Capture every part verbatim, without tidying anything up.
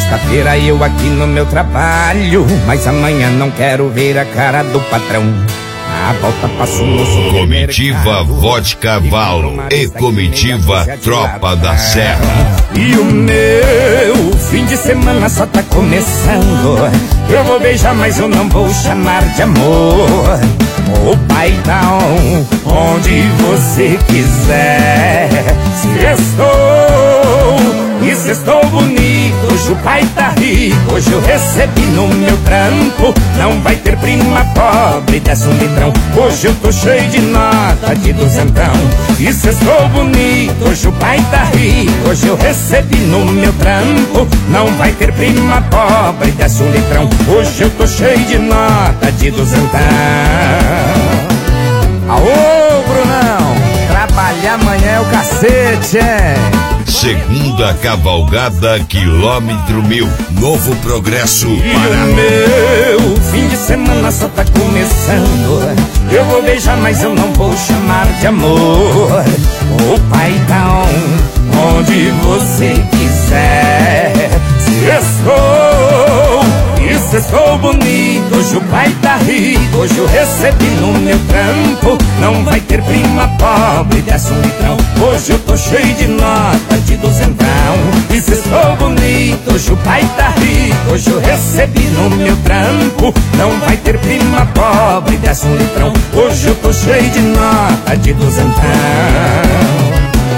Sexta-feira eu aqui no meu trabalho, mas amanhã não quero ver a cara do patrão. A volta passo no Comitiva Vodka Valo e Comitiva Tropa da Serra. E o meu fim de semana só tá começando. Eu vou beijar, mas eu não vou chamar de amor. O paizão, onde você quiser. Se estou, e se estou bonito, hoje o pai tá rico. Hoje eu recebi no meu trampo. Não vai ter prima pobre, desce um litrão. Hoje eu tô cheio de nota de duzentão. E se estou bonito, hoje o pai tá rico. Hoje eu recebi no meu trampo. Não vai ter prima pobre, desce um litrão. Hoje eu tô cheio de nota de duzentão. Aô, Brunão, trabalhar amanhã é o cacete, é? Segunda cavalgada, quilômetro mil, Novo Progresso, Pará. E o meu fim de semana só tá começando. Eu vou beijar, mas eu não vou chamar de amor. O paizão, onde você quiser. Se estou, e se estou bonito, hoje o pai tá rico. Hoje eu recebi no meu trampo. Não vai ter prima pobre, desce um litrão. Hoje eu tô cheio de nota de duzentão. E se estou bonito, hoje o pai tá rico. Hoje eu recebi no meu trampo. Não vai ter prima pobre, desce um litrão. Hoje eu tô cheio de nota de duzentão.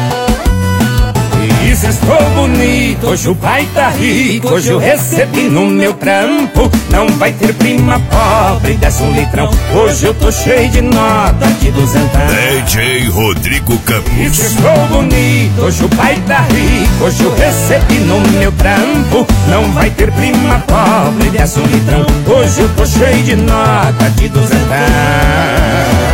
E se estou bonito, hoje o pai tá rico. Hoje eu recebi no meu trampo. Não vai ter prima pobre, desce um litrão. Hoje eu tô cheio de nota de duzentão. D J Rodrigo Campos. E se estou bonito, hoje o pai tá rico. Hoje eu recebi no meu trampo. Não vai ter prima pobre, desce um litrão. Hoje eu tô cheio de nota de duzentão.